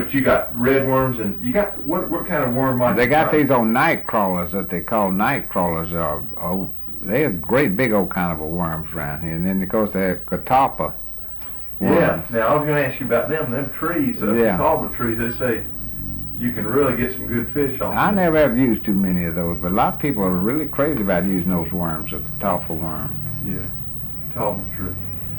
But you got red worms, and you got what kind of worm might They you got find? these old night crawlers that they call night crawlers. They're great big old kind of a worms around here. And then of course they have catawba worms. Yeah. Now I was going to ask you about them. Them trees, Yeah. catawba trees. They say you can really get some good fish off I them. never have used too many of those, but a lot of people are really crazy about using those worms, the catawba worm. Yeah. Catawba tree.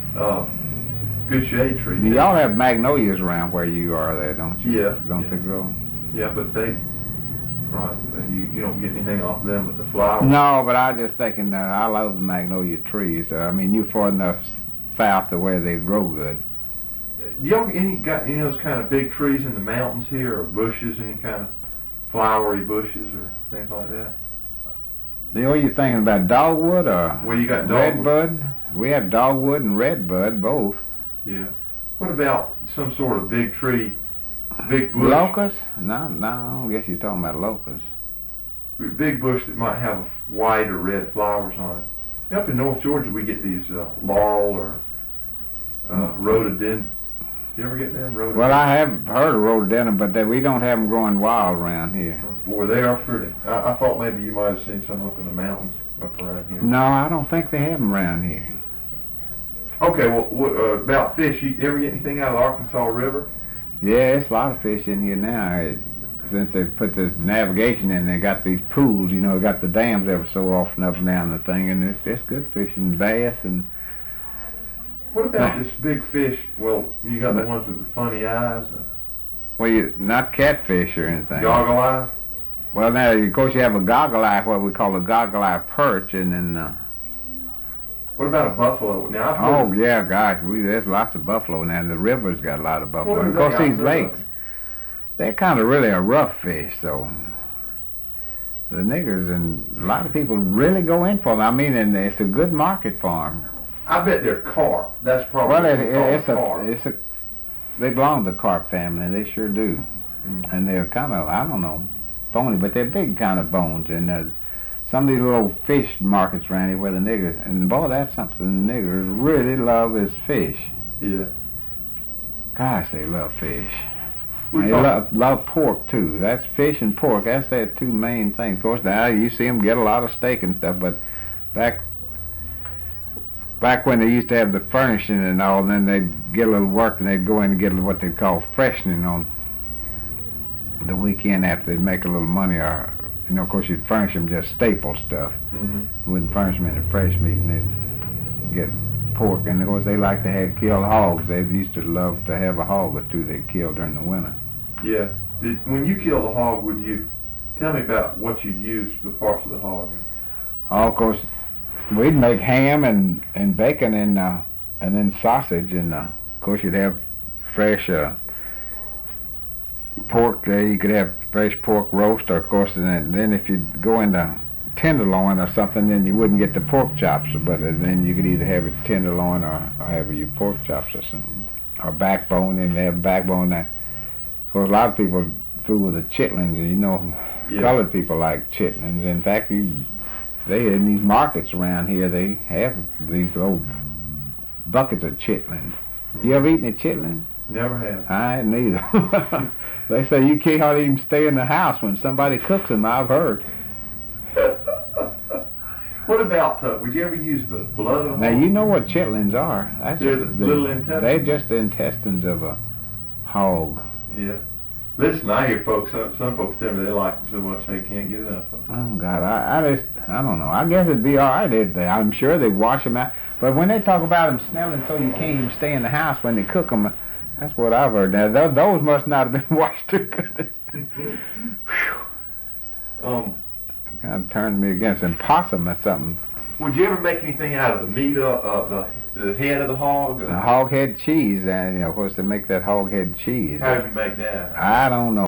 Good shade tree. Y'all have magnolias around where you are there, don't you? Yeah. Don't yeah. they grow? Yeah, but right, you don't get anything off them but the flowers. No, but I was just thinking, I love the magnolia trees. I mean, you're far enough south to where they grow good. Y'all got any of those kind of big trees in the mountains here, or bushes, any kind of flowery bushes or things like that? You know, you're thinking about dogwood or Well, you got dogwood. redbud? We have dogwood and redbud, both. Yeah. What about some sort of big tree, big bush? Locust? No, I don't guess you're talking about locust. Big bush that might have white or red flowers on it. Up in North Georgia, we get these laurel or rhododendron. You ever get them rhododendron? Well, I have heard of rhododendron, but we don't have them growing wild around here. Boy, they are pretty. I thought maybe you might have seen some up in the mountains up around here. No, I don't think they have them around here. Okay, well, about fish, you ever get anything out of the Arkansas River? Yeah, there's a lot of fish in here now. Since they put this navigation in, they got these pools, you know, they got the dams every so often up and down the thing, and it's good fishing, bass, and... What about this big fish? Well, you got the ones with the funny eyes, Well, not catfish or anything. goggle eye. Well, now, of course, you have a goggle eye, what we call a goggle eye perch, and then... What about a buffalo? Now, I've Oh, heard, yeah, gosh, there's lots of buffalo now, and the river's got a lot of buffalo. What do And they of course, these got rid of? lakes, they're kind of really a rough fish, so... The niggers and a lot of people really go in for them. I mean, and it's a good market for them. I bet they're carp. That's probably Well, what they belong to the carp family. They sure do, and they're kind of, I don't know, bony, but they're big kind of bones. And some of these little fish markets around here where the niggers, and boy, that's something the niggers really love is fish. Yeah. Gosh, they love fish. We They talk- love pork too. That's fish and pork. That's their two main things. Of course, now you see them get a lot of steak and stuff, but back when they used to have the furnishing and all, then they'd get a little work and they'd go in and get what they'd call freshening on the weekend after they'd make a little money. Or, you know, of course, you'd furnish them just staple stuff. Mhm. You wouldn't furnish them any fresh meat, and they'd get pork. And of course, they like to have killed hogs. They used to love to have a hog or two they'd kill during the winter. Yeah. When you kill the hog, would you tell me about what you'd use for the parts of the hog? Oh, of course, we'd make ham and bacon and then sausage, and of course you'd have fresh pork there. You could have fresh pork roast, or of course, and then if you'd go into tenderloin or something, then you wouldn't get the pork chops, but then you could either have it tenderloin or have your pork chops or something, or backbone, and they have backbone there. Of course, a lot of people food with the chitlins, and you know, Yeah. colored people like chitlins. In fact, they in these markets around here, they have these old buckets of chitlins. You ever eaten a chitlin? Never have. I ain't neither. They say you can't hardly even stay in the house when somebody cooks them, I've heard. What about, would you ever use the blood of the Now, hog? you know what chitlins are. That's They're just the little intestines? They're just the intestines of a hog. Yeah. Listen, I hear folks, some folks tell me they like them so much they can't get enough of them. Oh, God, I don't know. I guess it'd be all right. I'm sure they wash them out. But when they talk about them smelling so you can't even stay in the house when they cook them, that's what I've heard. Now, those must not have been washed too good. Kind of turns me against an possum or something. Would you ever make anything out of the meat of the head of the hog? The hog head cheese, and of course they make that hog head cheese. How'd you make that? I don't know.